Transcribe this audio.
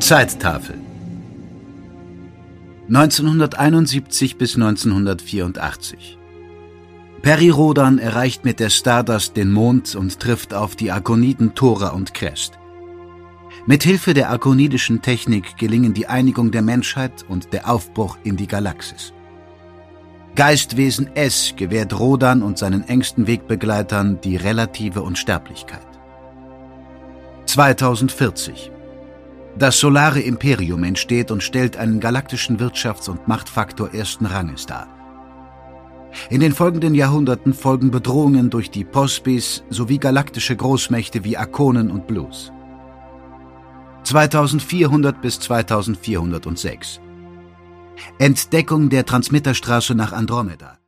Zeittafel 1971 bis 1984. Peri Rodan erreicht mit der Stardust den Mond und trifft auf die Arkoniden Thora und Krest. Mit Hilfe der arkonidischen Technik gelingen die Einigung der Menschheit und der Aufbruch in die Galaxis. Geistwesen S gewährt Rodan und seinen engsten Wegbegleitern die relative Unsterblichkeit. 2040. Das Solare Imperium entsteht und stellt einen galaktischen Wirtschafts- und Machtfaktor ersten Ranges dar. In den folgenden Jahrhunderten folgen Bedrohungen durch die Pospis sowie galaktische Großmächte wie Arkonen und Blues. 2400 bis 2406. Entdeckung der Transmitterstraße nach Andromeda.